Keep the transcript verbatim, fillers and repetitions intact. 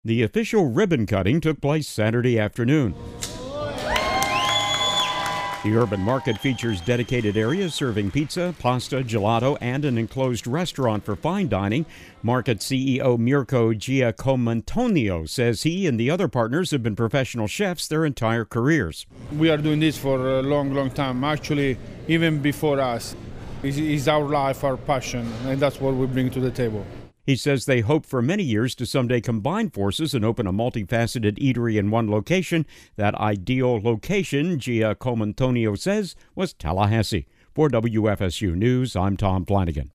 The official ribbon cutting took place Saturday afternoon. The urban market features dedicated areas serving pizza, pasta, gelato, and an enclosed restaurant for fine dining. Market C E O Mirko Giacomantonio says he and the other partners have been professional chefs their entire careers. We are doing this for a long, long time, actually, even before us. It's, it's our life, our passion, and that's what we bring to the table. He says they hope for many years to someday combine forces and open a multifaceted eatery in one location. That ideal location, Giacomantonio says, was Tallahassee. For W F S U News, I'm Tom Flanagan.